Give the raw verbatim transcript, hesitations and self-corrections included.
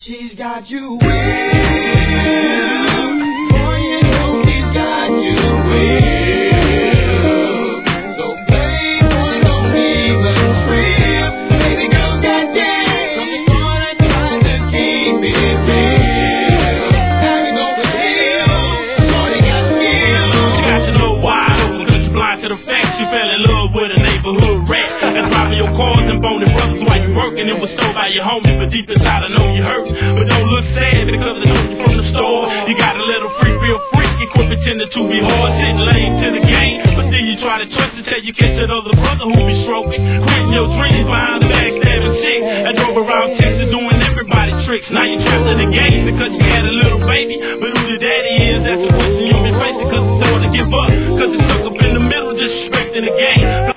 She's got you will, boy, you know she's got you will. So playboy, don't even trip. Baby girl got game, so the morning trying to keep it real. How you gonna feel? Shorty got skill. She got you little wide open, cause you blind to the facts. She fell in love with a neighborhood rat. That's driving your cars and boning brothers while you working. It was stole by your homies, but deep inside I know you hurt. But don't look sad because they know you from the store. You got a little free, feel freak. You quit pretending to be hard, sitting lame to the game. But then you try to trust it till you catch that other brother who be stroking. Quitting your dreams behind the backstabbing chick. I drove around Texas doing everybody tricks. Now you trapped in the game because you had a